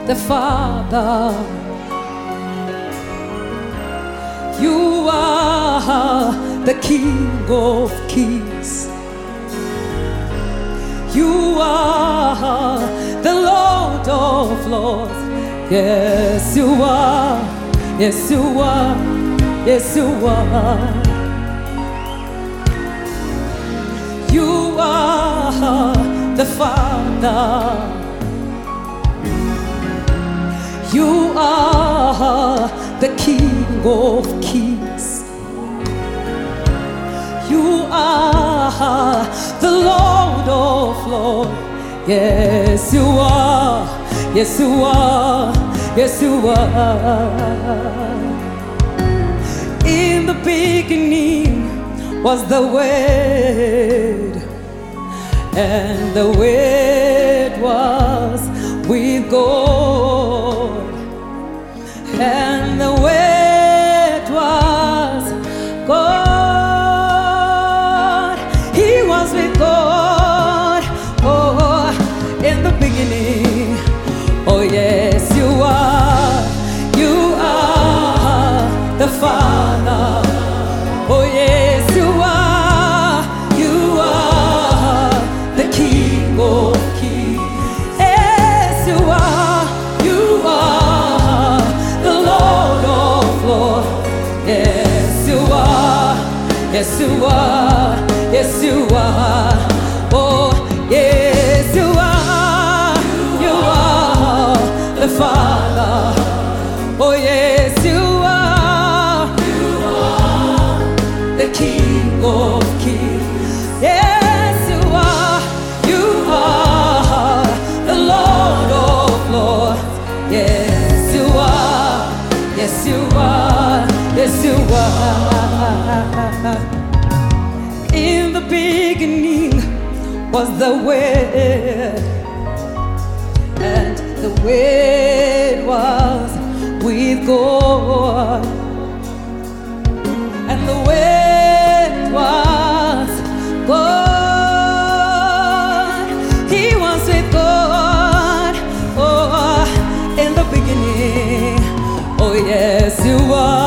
the Father. You are the King of Kings. You are the Lord of Lords. Yes, you are. Yes, you are. Yes, you are. You are the Father. You are the King of Kings. You are the Lord of Lords. Yes, you are. Yes, you are. Yes, you are. In the beginning was the Word, and the Word was with God, and the Word was God. He was with God, oh, in the beginning. Oh yes, you are. You are the Father. Oh yes, you are. You are the King of Kings. Yes, you are. You are the Lord of Lords. Yes, you are. Yes, you are. Yes, you are. Oh, yes, you are. You are the Father. Oh, yes, you are. You are the King of Kings. Yes, you are. You are the Lord of Lords. Yes, you are. Yes, you are. Yes, you are. In the beginning was the Word, and the Word was with God, and the Word was God. He was with God, oh, in the beginning. Oh yes, you are.